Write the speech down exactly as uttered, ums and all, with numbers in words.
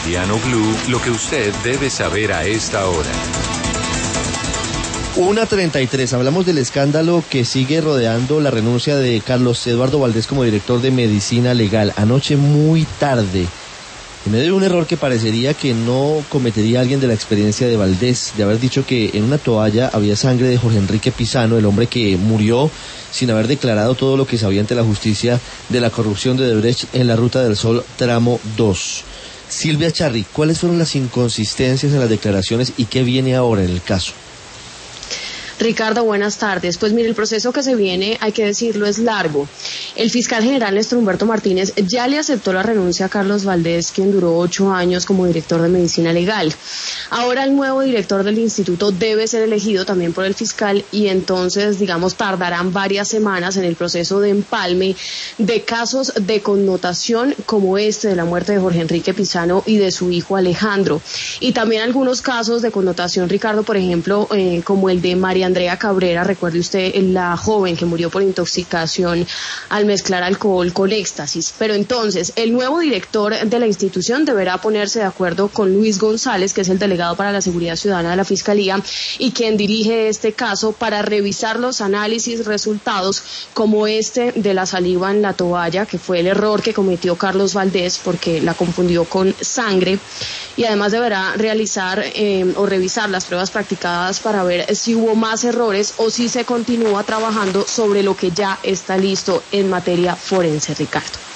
Meridiano Blue, lo que usted debe saber a esta hora. una treinta y tres, hablamos del escándalo que sigue rodeando la renuncia de Carlos Eduardo Valdés como director de Medicina Legal. Anoche muy tarde, en medio de un error que parecería que no cometería alguien de la experiencia de Valdés, de haber dicho que en una toalla había sangre de Jorge Enrique Pizano, el hombre que murió sin haber declarado todo lo que sabía ante la justicia de la corrupción de Odebrecht en la Ruta del Sol tramo dos. Silvia Charri, ¿cuáles fueron las inconsistencias en las declaraciones y qué viene ahora en el caso? Ricardo, buenas tardes. Pues mire, el proceso que se viene, hay que decirlo, es largo. El fiscal general Néstor Humberto Martínez ya le aceptó la renuncia a Carlos Valdés, quien duró ocho años como director de Medicina Legal. Ahora el nuevo director del instituto debe ser elegido también por el fiscal y entonces, digamos, tardarán varias semanas en el proceso de empalme de casos de connotación como este de la muerte de Jorge Enrique Pizano y de su hijo Alejandro. Y también algunos casos de connotación, Ricardo, por ejemplo, eh, como el de María Andrea Cabrera, recuerde usted, la joven que murió por intoxicación al mezclar alcohol con éxtasis. Pero entonces, el nuevo director de la institución deberá ponerse de acuerdo con Luis González, que es el delegado para la seguridad ciudadana de la Fiscalía y quien dirige este caso, para revisar los análisis resultados como este de la saliva en la toalla, que fue el error que cometió Carlos Valdés porque la confundió con sangre, y además deberá realizar eh, o revisar las pruebas practicadas para ver si hubo más errores o si se continúa trabajando sobre lo que ya está listo en materia forense, Ricardo.